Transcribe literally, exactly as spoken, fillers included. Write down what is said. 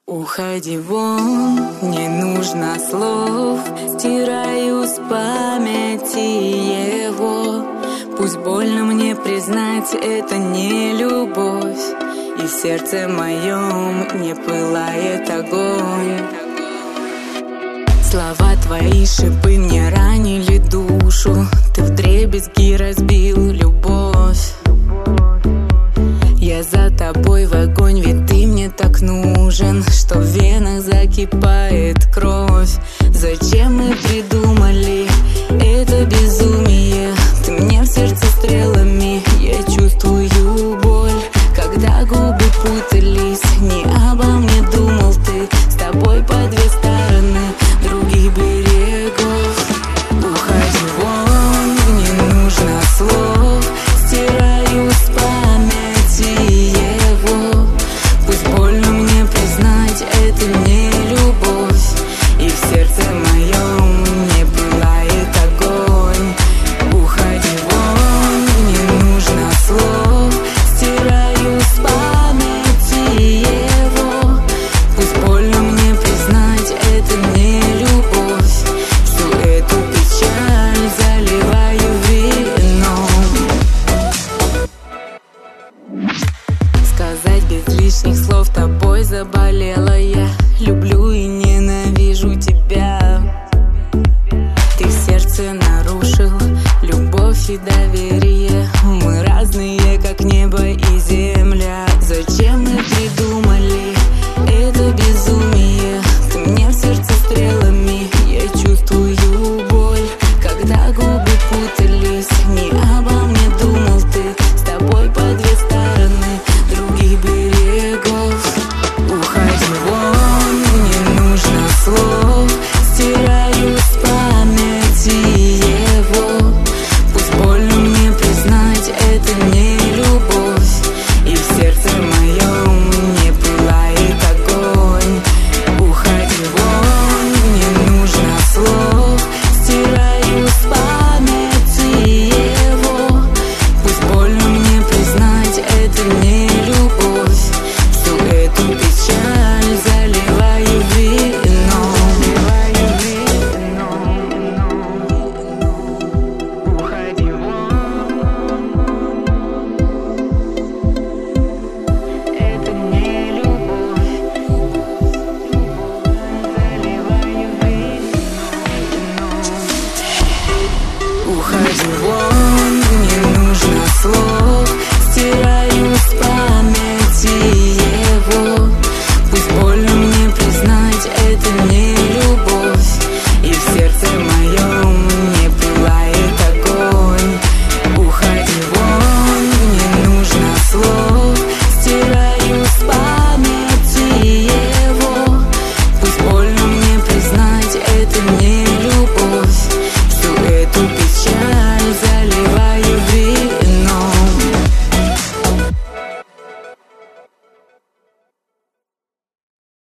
Уходи вон, не нужно слов, стираю с памяти его. Пусть больно мне признать, это не любовь, и в сердце моем не пылает огонь. Слова твои шипы мне ранили душу, ты вдребезги разбил любовь. Я за тобой в огонь, ведь ты мне так нужен, что в венах закипает кровь. Зачем мы придумали это безумие? Ты мне в сердце стрелами, я чувствую боль. Когда губы путались, не обо мне думал ты. С тобой по две стороны других берегов. Уходи вон, не нужно слов, стираю с памяти его. Пусть больно мне признать, это не любовь, и в сердце моем не пылает огонь. Уходи вон, не нужно слов, стираю с памяти его. Пусть больно мне признать, это не любовь, всю эту печаль заливаю вином. Сказать без лишних слов, тобой заболела я. Люблю и ненавижу тебя. Ты в сердце нарушил любовь и доверие.